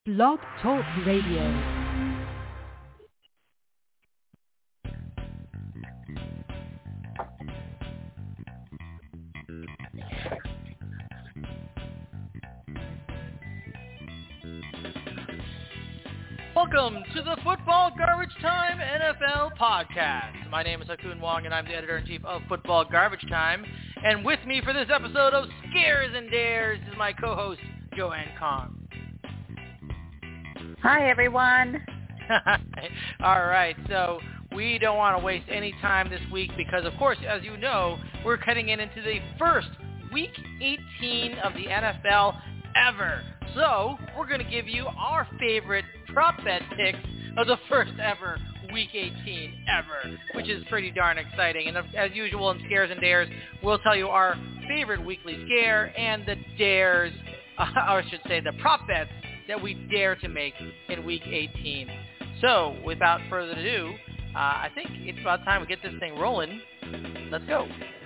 Blog Talk Radio. Welcome to the Football Garbage Time NFL Podcast. My name is Hakun Wong, and I'm the editor-in-chief of Football Garbage Time. And with me for this episode of Scares and Dares is my co-host, Joanne Kong. Hi, everyone. All right, so we don't want to waste any time this week because, of course, as you know, we're cutting into the first Week 18 of the NFL ever. So we're going to give you our favorite prop bet picks of the first ever Week 18 ever, which is pretty darn exciting. And as usual in Scares and Dares, we'll tell you our favorite weekly scare and the dares, or I should say the prop bets that we dare to make in Week 18. So without further ado, I think it's about time we get this thing rolling. Let's go.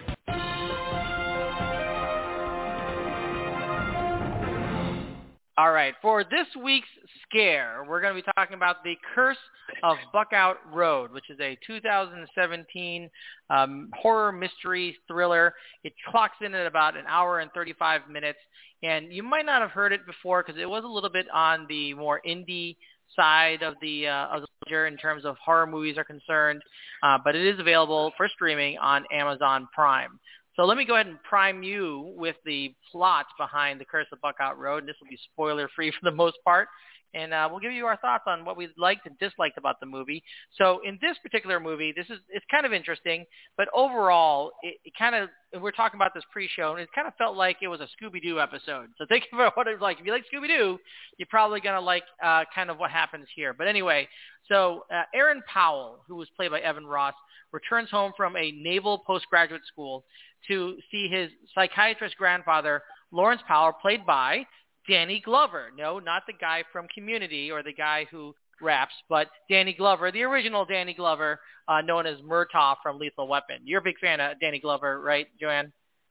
All right, for this week's scare, we're going to be talking about The Curse of Buckout Road, which is a 2017 horror mystery thriller. It clocks in at about an hour and 35 minutes, and you might not have heard it before because it was a little bit on the more indie side of the ledger in terms of horror movies are concerned, but it is available for streaming on Amazon Prime. So let me go ahead and prime you with the plot behind The Curse of Buckout Road. This will be spoiler-free for the most part, and we'll give you our thoughts on what we liked and disliked about the movie. So in this particular movie, it's kind of interesting, but overall, it kind of, we're talking about this pre-show, and it kind of felt like it was a Scooby-Doo episode. So think about what it was like. If you like Scooby-Doo, you're probably going to like kind of what happens here. But anyway, so Aaron Powell, who was played by Evan Ross, returns home from a naval postgraduate school to see his psychiatrist grandfather, Lawrence Powell, played by Danny Glover. No, not the guy from Community or the guy who raps, but Danny Glover, the original Danny Glover, known as Murtaugh from Lethal Weapon. You're a big fan of Danny Glover, right, Joanne?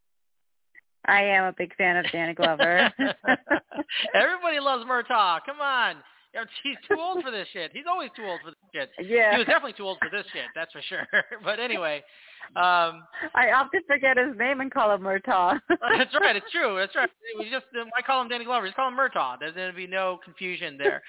I am a big fan of Danny Glover. Everybody loves Murtaugh. Come on. He's too old for this shit. He's always too old for this shit. Yeah. He was definitely too old for this shit, that's for sure. But anyway. I often forget his name and call him Murtaugh. That's right. It's true. That's right. I call him Danny Glover. Just call him Murtaugh. There's going to be no confusion there.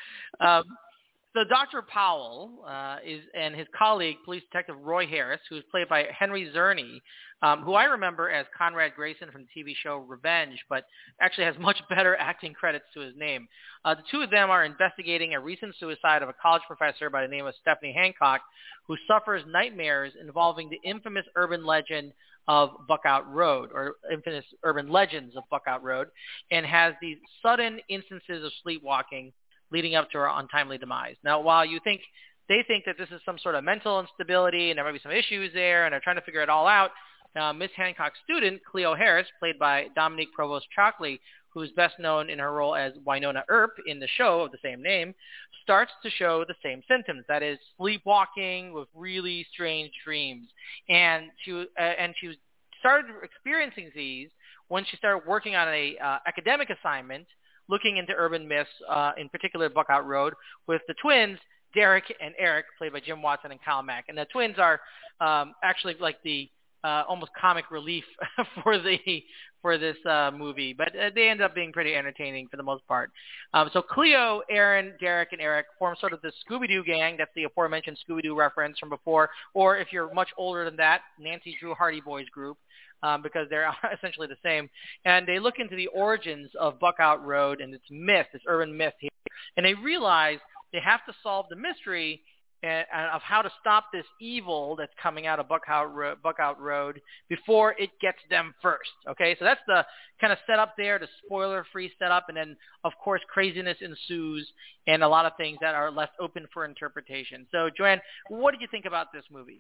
So Dr. Powell and his colleague, Police Detective Roy Harris, who is played by Henry Czerny, who I remember as Conrad Grayson from the TV show Revenge, but actually has much better acting credits to his name. The two of them are investigating a recent suicide of a college professor by the name of Stephanie Hancock, who suffers nightmares involving the infamous urban legend of Buckout Road, or infamous urban legends of Buckout Road, and has these sudden instances of sleepwalking leading up to her untimely demise. Now, while they think that this is some sort of mental instability and there might be some issues there and they're trying to figure it all out, Miss Hancock's student, Cleo Harris, played by Dominique Provost-Chockley, who is best known in her role as Wynonna Earp in the show of the same name, starts to show the same symptoms. That is, sleepwalking with really strange dreams. And she started experiencing these when she started working on a academic assignment looking into urban myths, in particular Buckout Road, with the twins, Derek and Eric, played by Jim Watson and Kyle Mack. And the twins are actually like the almost comic relief for this movie, but they end up being pretty entertaining for the most part. So Cleo, Aaron, Derek, and Eric form sort of the Scooby-Doo gang. That's the aforementioned Scooby-Doo reference from before, or if you're much older than that, Nancy Drew Hardy Boys group. Because they're essentially the same. And they look into the origins of Buckout Road and its myth, this urban myth here. And they realize they have to solve the mystery of how to stop this evil that's coming out of Buckout Road before it gets them first. Okay, so that's the kind of setup there, the spoiler-free setup. And then, of course, craziness ensues and a lot of things that are left open for interpretation. So, Joanne, what did you think about this movie?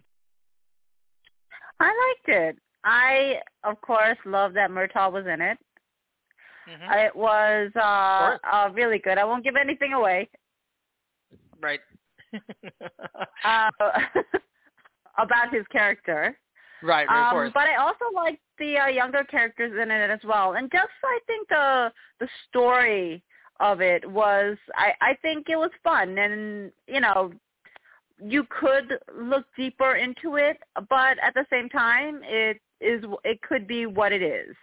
I liked it. I, of course, love that Murtaugh was in it. Mm-hmm. It was really good. I won't give anything away. Right. About his character. Right, of course. But I also liked the younger characters in it as well. And just, I think, the story of it was I think it was fun, and you could look deeper into it, but at the same time it could be what it is.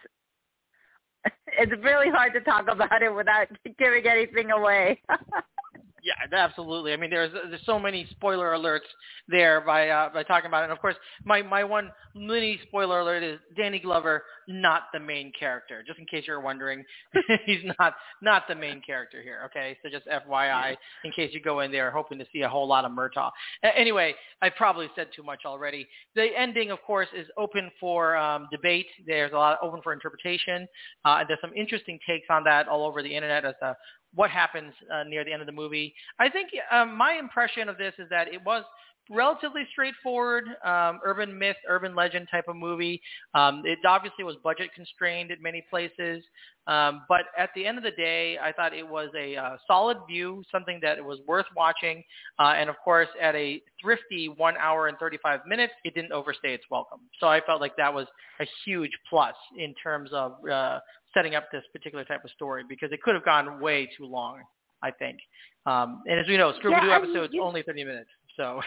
It's really hard to talk about it without giving anything away. Yeah, absolutely. I mean, there's so many spoiler alerts there by talking about it. And of course, my one mini spoiler alert is Danny Glover, not the main character. Just in case you're wondering, he's not the main character here. Okay, so just FYI, in case you go in there hoping to see a whole lot of Murtaugh. Anyway, I probably said too much already. The ending, of course, is open for debate. There's a lot open for interpretation. There's some interesting takes on that all over the internet as to what happens near the end of the movie. I think my impression of this is that it was relatively straightforward, urban myth, urban legend type of movie. It obviously was budget constrained at many places, but at the end of the day, I thought it was a solid view, something that was worth watching, and of course, at a thrifty 1 hour and 35 minutes, it didn't overstay its welcome. So I felt like that was a huge plus in terms of setting up this particular type of story, because it could have gone way too long, I think. And as we know, Scooby-Doo episodes only 30 minutes. So.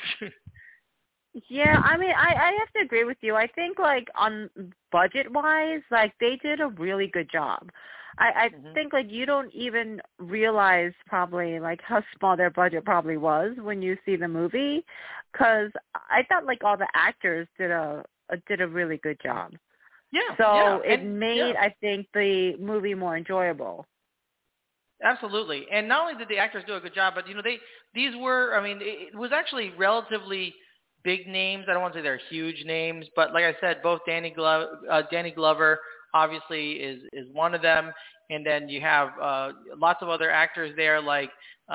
Yeah, I mean, I have to agree with you. I think, like, on budget-wise, like, they did a really good job. I think, like, you don't even realize probably, like, how small their budget probably was when you see the movie, because I thought, like, all the actors did a really good job. Yeah. So it made, I think, the movie more enjoyable. Absolutely. And not only did the actors do a good job, but, these were, I mean, it was actually relatively big names. I don't want to say they're huge names, but like I said, both Danny Glover obviously is one of them. And then you have lots of other actors there, like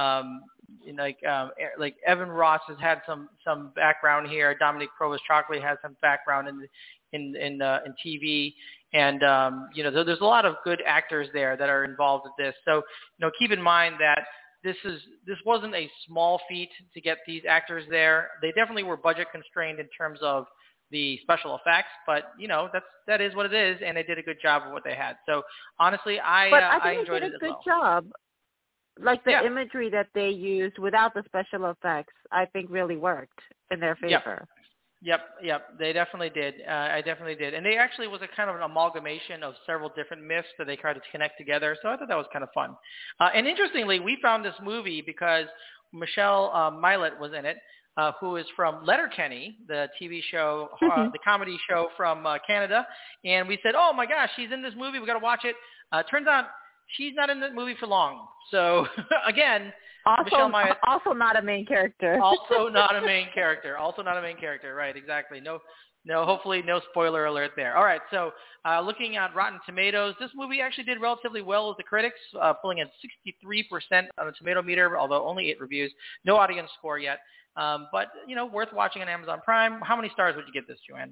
Evan Ross has had some background here. Dominique Provost-Chockley has some background in TV. And, there's a lot of good actors there that are involved with this. So, keep in mind that this wasn't a small feat to get these actors there. They definitely were budget constrained in terms of the special effects, but, that is what it is, and they did a good job of what they had. So, honestly, I enjoyed it as well. They did a good job. Like, the imagery that they used without the special effects, I think really worked in their favor. Yep. They definitely did. I definitely did. And they actually was a kind of an amalgamation of several different myths that they tried to connect together. So I thought that was kind of fun. And interestingly, we found this movie because Michelle Milot was in it, who is from Letterkenny, the TV show, the comedy show from Canada. And we said, oh, my gosh, she's in this movie. We got to watch it. Turns out she's not in the movie for long. So, again, Michelle Milot. Also not a main character. Also not a main character. Right, exactly. No, hopefully no spoiler alert there. All right, so looking at Rotten Tomatoes, this movie actually did relatively well with the critics, pulling in 63% on the tomato meter, although only 8 reviews. No audience score yet. But, worth watching on Amazon Prime. How many stars would you give this, Joanne?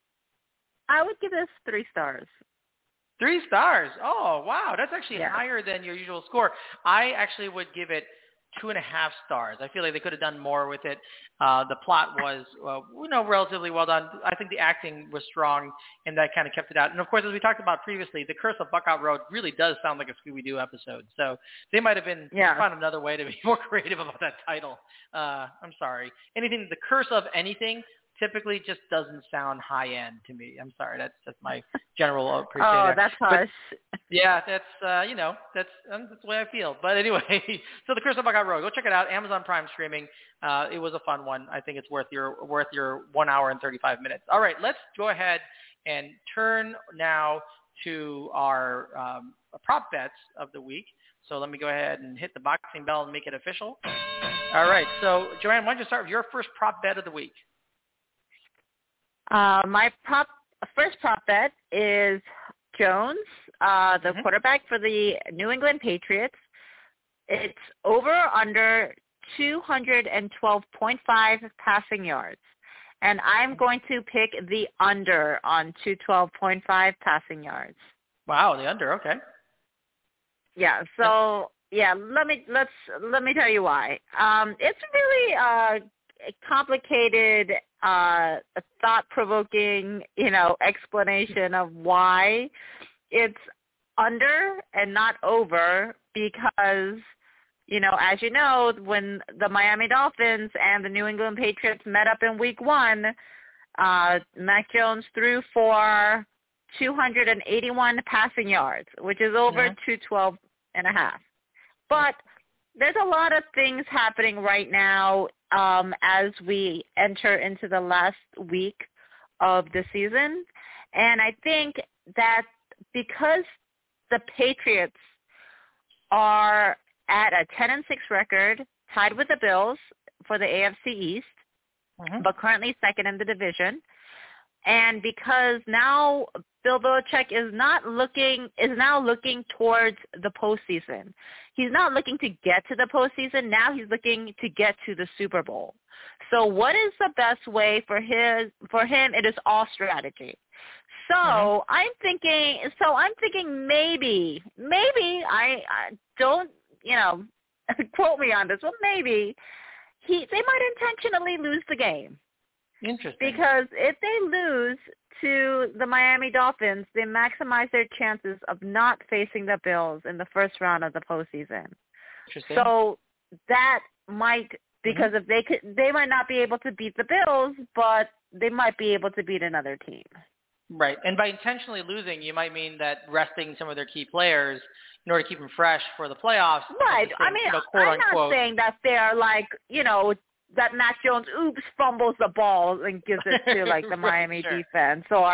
I would give this 3 stars. 3 stars. Oh, wow. That's actually higher than your usual score. I actually would give it 2.5 stars. I feel like they could have done more with it. The plot was, relatively well done. I think the acting was strong, and that kind of kept it out. And, of course, as we talked about previously, The Curse of Buckout Road really does sound like a Scooby-Doo episode. So they might have been found another way to be more creative about that title. I'm sorry. Anything, The Curse of anything, typically just doesn't sound high-end to me. I'm sorry. That's just my general appreciation. Oh, that's harsh. Yeah, that's that's the way I feel. But anyway, so The Curse of Buckout Road, go check it out. Amazon Prime streaming. It was a fun one. I think it's worth your 1 hour and 35 minutes. All right, let's go ahead and turn now to our prop bets of the week. So let me go ahead and hit the boxing bell and make it official. All right, so Joanne, why don't you start with your first prop bet of the week? My first prop bet is Jones, the quarterback for the New England Patriots. It's over under 212.5 passing yards. And I'm going to pick the under on 212.5 passing yards. Wow, the under, okay. Yeah, so let me tell you why. It's really complicated, thought-provoking, explanation of why it's under and not over because, as you know, when the Miami Dolphins and the New England Patriots met up in Week 1, Mac Jones threw for 281 passing yards, which is over 212 and a half. But there's a lot of things happening right now as we enter into the last week of the season. And I think that because the Patriots are at a 10-6 record, tied with the Bills for the AFC East, but currently second in the division, and because now Bill Belichick is now looking towards the postseason. He's not looking to get to the postseason. Now he's looking to get to the Super Bowl. So what is the best way for him? It is all strategy. So I'm thinking maybe I don't, quote me on this, but maybe they might intentionally lose the game. Interesting. Because if they lose to the Miami Dolphins, they maximize their chances of not facing the Bills in the first round of the postseason. Interesting. So that might, because if they might not be able to beat the Bills, but they might be able to beat another team. Right. And by intentionally losing, you might mean that resting some of their key players in order to keep them fresh for the playoffs. Right. I mean, I'm not saying that they're like, that Mac Jones, fumbles the ball and gives it to like the Miami defense, or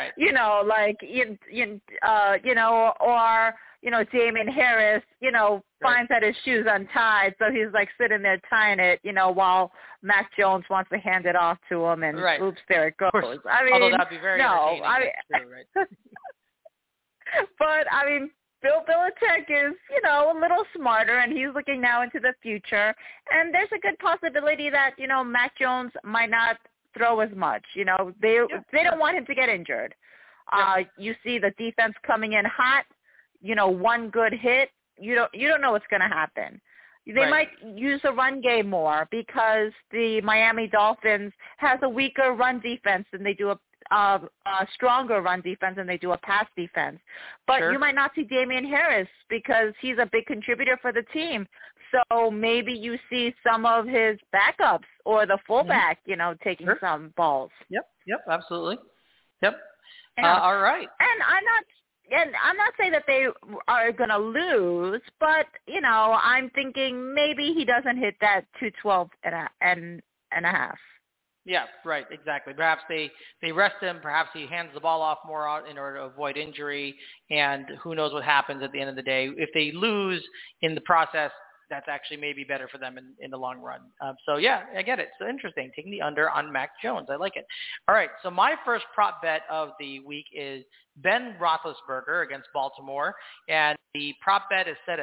Damian Harris, finds that his shoe's untied, so he's like sitting there tying it, while Mac Jones wants to hand it off to him, and there it goes. I mean, although that'd be very entertaining. True, right? But I mean, Bill Belichick is, a little smarter, and he's looking now into the future. And there's a good possibility that, Mac Jones might not throw as much. They don't want him to get injured. You see the defense coming in hot. One good hit. You don't know what's going to happen. They might use the run game more because the Miami Dolphins has a weaker run defense than they do a stronger run defense than they do a pass defense. But you might not see Damian Harris because he's a big contributor for the team. So maybe you see some of his backups or the fullback, taking some balls. Yep, absolutely. Yep. All right. And I'm not saying that they are going to lose, but, I'm thinking maybe he doesn't hit that 212 and a half. Yeah, right, exactly. Perhaps they rest him. Perhaps he hands the ball off more out in order to avoid injury, and who knows what happens at the end of the day. If they lose in the process, that's actually maybe better for them in the long run. So, yeah, I get it. So interesting, taking the under on Mac Jones. I like it. All right, so my first prop bet of the week is Ben Roethlisberger against Baltimore, and the prop bet is set at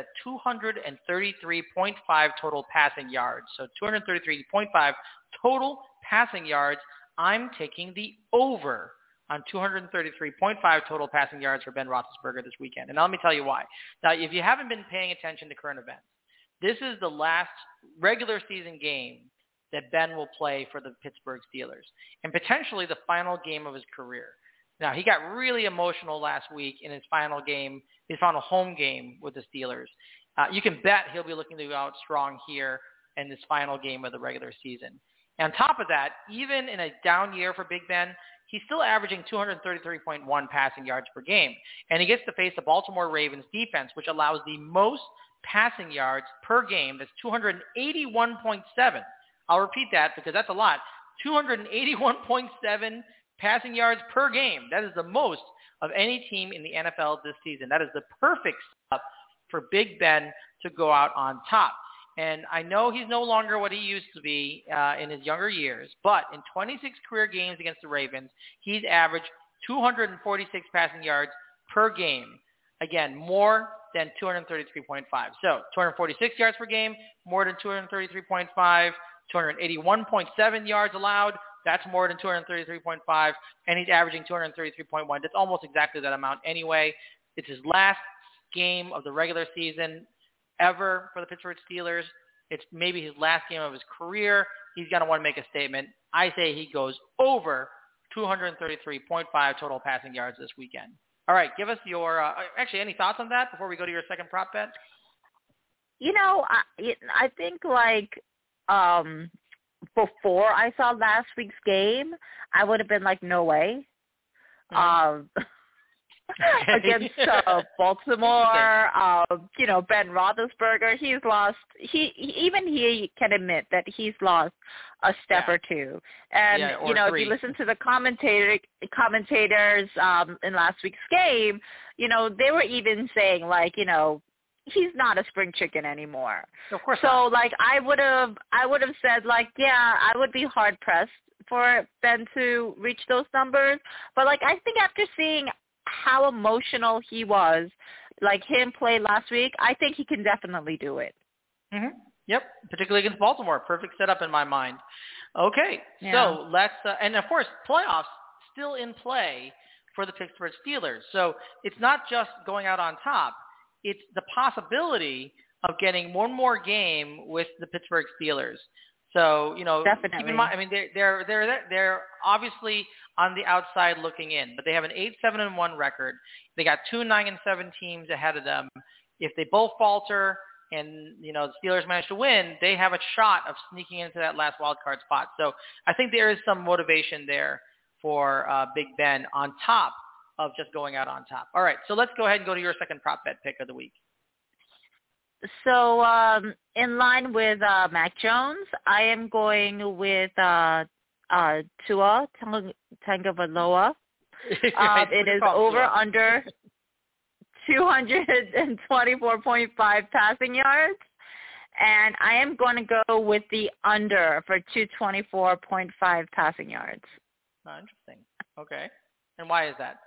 233.5 total passing yards. So 233.5 total passing yards. I'm taking the over on 233.5 total passing yards for Ben Roethlisberger this weekend. And let me tell you why. Now, if you haven't been paying attention to current events, this is the last regular season game that Ben will play for the Pittsburgh Steelers, and potentially the final game of his career. Now, he got really emotional last week in his final game, his final home game with the Steelers. You can bet he'll be looking to go out strong here in this final game of the regular season. And on top of that, even in a down year for Big Ben, he's still averaging 233.1 passing yards per game. And he gets to face the Baltimore Ravens defense, which allows the most passing yards per game. That's 281.7. I'll repeat that because that's a lot. 281.7 passing yards per game. That is the most of any team in the NFL this season. That is the perfect stuff for Big Ben to go out on top. And I know he's no longer what he used to be in his younger years, but in 26 career games against the Ravens, he's averaged 246 passing yards per game. Again, more than 233.5. So 246 yards per game, more than 233.5, 281.7 yards allowed. That's more than 233.5, and he's averaging 233.1. That's almost exactly that amount anyway. It's his last game of the regular season ever for the Pittsburgh Steelers. It's maybe his last game of his career. He's going to want to make a statement. I say he goes over 233.5 total passing yards this weekend. All right, give us your actually any thoughts on that before we go to your second prop bet? I think before I saw last week's game, I would have been like, no way. Against Baltimore, Ben Roethlisberger, he's lost. He can admit that he's lost a step or two. And if you listen to the commentators in last week's game, they were even saying he's not a spring chicken anymore. Of course. So not. I would have said I would be hard pressed for Ben to reach those numbers. But I think after seeing how emotional he was, him play last week, I think he can definitely do it. Mm-hmm. Yep, particularly against Baltimore. Perfect setup in my mind. Okay, so let's and of course, playoffs still in play for the Pittsburgh Steelers. So it's not just going out on top. It's the possibility of getting one more game with the Pittsburgh Steelers. So, definitely. Keep in mind, they're obviously on the outside looking in, but they have an 8-7-1 record. They got 2 9-7 teams ahead of them. If they both falter and, the Steelers manage to win, they have a shot of sneaking into that last wild card spot. So I think there is some motivation there for Big Ben on top of just going out on top. All right, so let's go ahead and go to your second prop bet pick of the week. So in line with Mac Jones, I am going with Tua Tagovailoa. It is over under 224.5 passing yards, and I am going to go with the under for 224.5 passing yards. Oh, interesting. Okay, and why is that?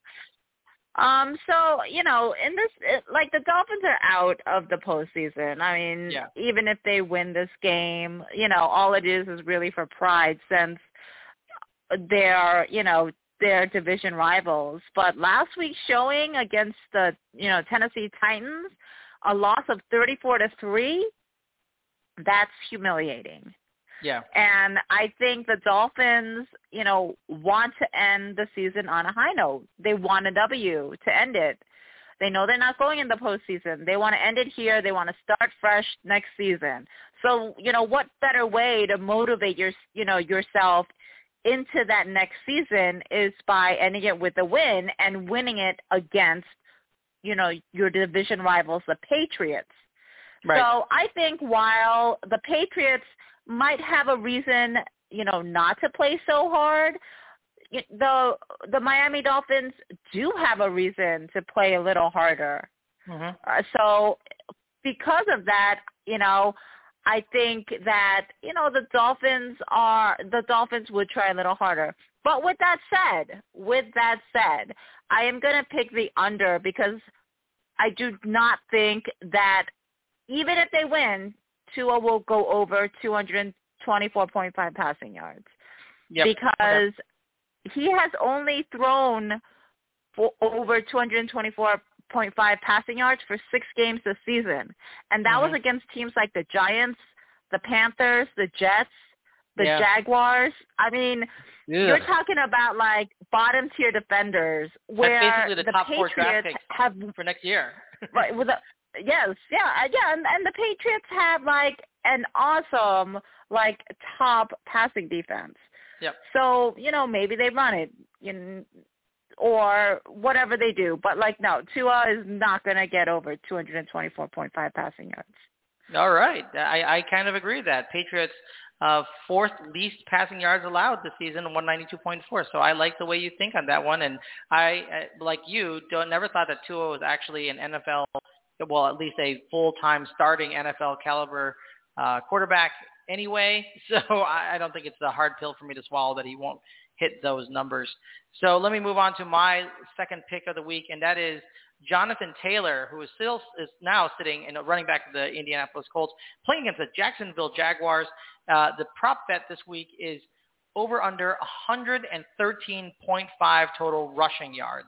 So, in this, the Dolphins are out of the postseason. I mean, even if they win this game, all it is really for pride since they're division rivals. But last week's showing against the, Tennessee Titans, a loss of 34-3, that's humiliating. Yeah. And I think the Dolphins, want to end the season on a high note. They want a W to end it. They know they're not going in the postseason. They want to end it here. They want to start fresh next season. So, what better way to motivate yourself into that next season is by ending it with a win and winning it against, your division rivals, the Patriots. Right. So I think while the Patriots might have a reason, not to play so hard, the Miami Dolphins do have a reason to play a little harder. Mm-hmm. So because of that, I think that, the Dolphins would try a little harder. But with that said, I am going to pick the under because I do not think that even if they win, Tua will go over 224.5 passing yards. Yep. Because he has only thrown for over 224.5 passing yards for 6 games this season. And that was against teams like the Giants, the Panthers, the Jets, the Jaguars. I mean, you're talking about bottom tier defenders where that's basically the top Patriots 4 draft picks have for next year. right with and the Patriots have an awesome top passing defense. Yep. So maybe they run it, or whatever they do. But no, Tua is not going to get over 224.5 passing yards. All right, I kind of agree with that. Patriots 4th least passing yards allowed this season, 192.4. So I like the way you think on that one, and I like you never thought that Tua was actually an NFL. Well, at least a full-time starting NFL caliber quarterback anyway. So I don't think it's a hard pill for me to swallow that he won't hit those numbers. So let me move on to my second pick of the week, and that is Jonathan Taylor, who is now sitting in a running back of the Indianapolis Colts, playing against the Jacksonville Jaguars. The prop bet this week is over under 113.5 total rushing yards.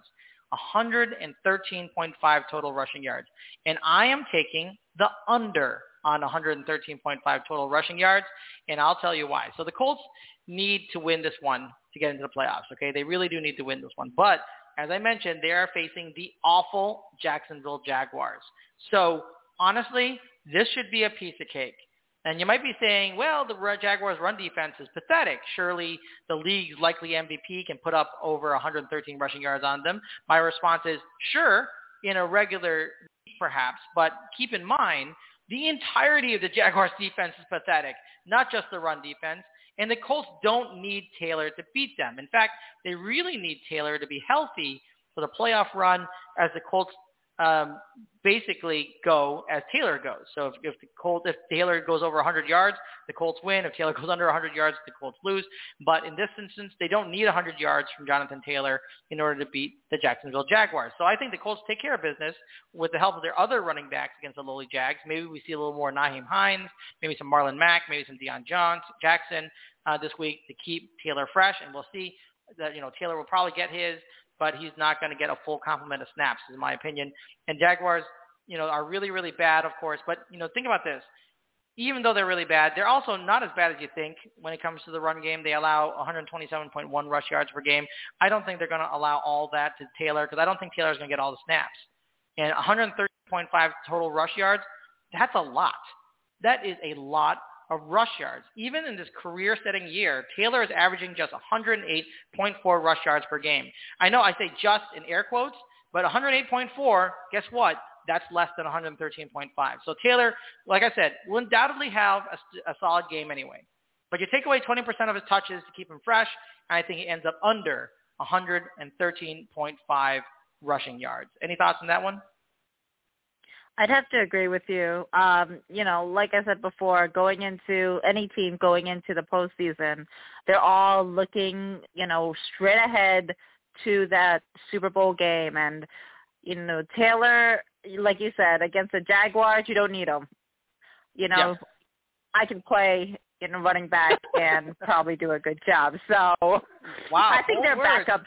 113.5 total rushing yards. And I am taking the under on 113.5 total rushing yards, and I'll tell you why. So the Colts need to win this one to get into the playoffs, okay? They really do need to win this one. But as I mentioned, they are facing the awful Jacksonville Jaguars. So honestly, this should be a piece of cake. And you might be saying, well, the Jaguars' run defense is pathetic. Surely the league's likely MVP can put up over 113 rushing yards on them. My response is, sure, in a regular league perhaps, but keep in mind, the entirety of the Jaguars' defense is pathetic, not just the run defense. And the Colts don't need Taylor to beat them. In fact, they really need Taylor to be healthy for the playoff run as the Colts basically go as Taylor goes. So if Taylor goes over 100 yards, the Colts win. If Taylor goes under 100 yards, the Colts lose. But in this instance, they don't need 100 yards from Jonathan Taylor in order to beat the Jacksonville Jaguars. So I think the Colts take care of business with the help of their other running backs against the lowly Jags. Maybe we see a little more Nyheim Hines, maybe some Marlon Mack, maybe some Deion Jackson this week to keep Taylor fresh. And we'll see that, Taylor will probably get his, but he's not going to get a full complement of snaps, in my opinion. And Jaguars, are really, really bad, of course. But, think about this. Even though they're really bad, they're also not as bad as you think when it comes to the run game. They allow 127.1 rush yards per game. I don't think they're going to allow all that to Taylor because I don't think Taylor's going to get all the snaps. And 130.5 total rush yards, that's a lot. That is a lot of rush yards. Even in this career-setting year, Taylor is averaging just 108.4 rush yards per game. I know I say just in air quotes, but 108.4, guess what? That's less than 113.5. So Taylor, like I said, will undoubtedly have a solid game anyway. But you take away 20% of his touches to keep him fresh, and I think he ends up under 113.5 rushing yards. Any thoughts on that one? I'd have to agree with you. Like I said before, going into any team going into the postseason, they're all looking, straight ahead to that Super Bowl game. And, Taylor, like you said, against the Jaguars, you don't need him. Yep. I can play running back and probably do a good job. So wow, I think their backups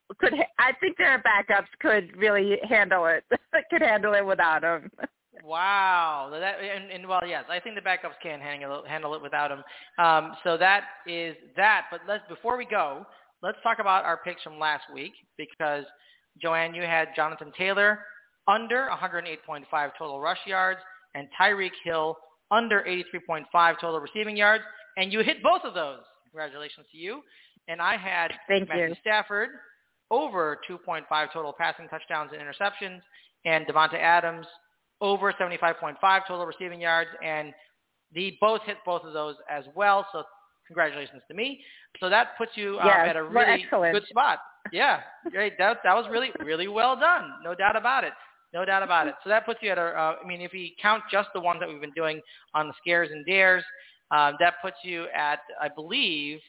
could really handle it. Could handle it without him. Wow. Well, yes, I think the backups can handle it without him. So that is that. But before we go, let's talk about our picks from last week because, Joanne, you had Jonathan Taylor under 108.5 total rush yards and Tyreek Hill under 83.5 total receiving yards, and you hit both of those. Congratulations to you. And I had Matthew Stafford over 2.5 total passing touchdowns and interceptions, and Devonta Adams over 75.5 total receiving yards, and they both hit both of those as well. So congratulations to me. So that puts you at a really good spot. Yeah, great. That was really, really well done. No doubt about it. No doubt about it. So that puts you at if you count just the ones that we've been doing on the scares and dares, that puts you at, I believe,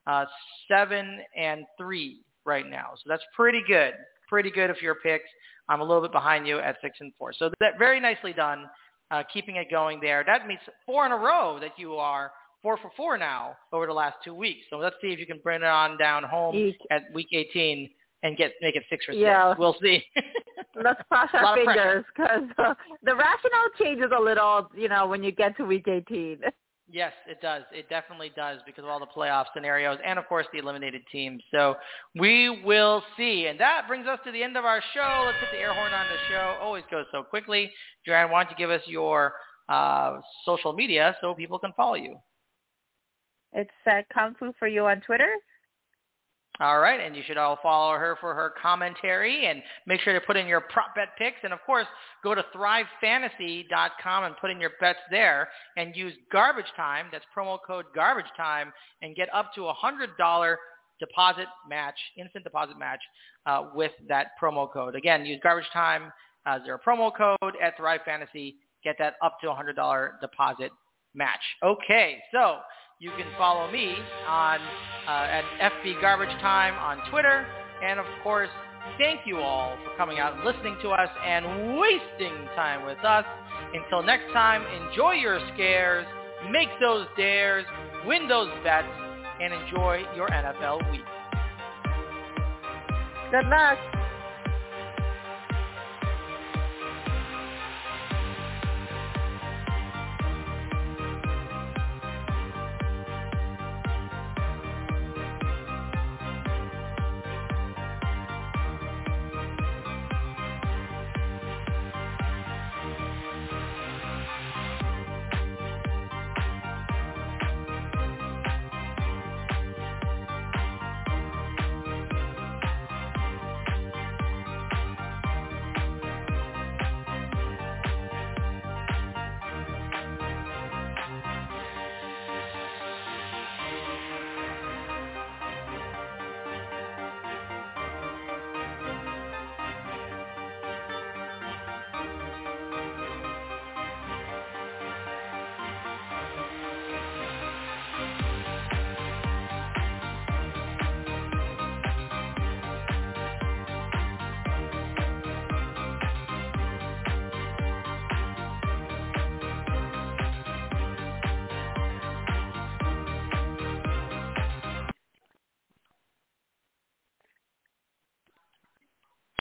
7-3 right now. So that's pretty good. Pretty good if your picks. I'm a little bit behind you at 6-4. So that very nicely done, keeping it going there. That means 4 in a row that you are 4 for 4 now over the last 2 weeks. So let's see if you can bring it on down home at week 18 and make it 6 for 6. Yeah. We'll see. Let's cross our fingers because the rationale changes a little, when you get to week 18. Yes, it does. It definitely does because of all the playoff scenarios and, of course, the eliminated teams. So we will see. And that brings us to the end of our show. Let's hit the air horn on the show. Always goes so quickly. Joanne, why don't you give us your social media so people can follow you? It's Kung Fu for You on Twitter. All right, and you should all follow her for her commentary and make sure to put in your prop bet picks. And, of course, go to thrivefantasy.com and put in your bets there and use Garbage Time. That's promo code Garbage Time and get up to a $100 deposit match, instant deposit match with that promo code. Again, use Garbage Time as their promo code at Thrive Fantasy. Get that up to a $100 deposit match. Okay, so you can follow me on at FB Garbage Time on Twitter. And, of course, thank you all for coming out and listening to us and wasting time with us. Until next time, enjoy your scares, make those dares, win those bets, and enjoy your NFL week. Good luck.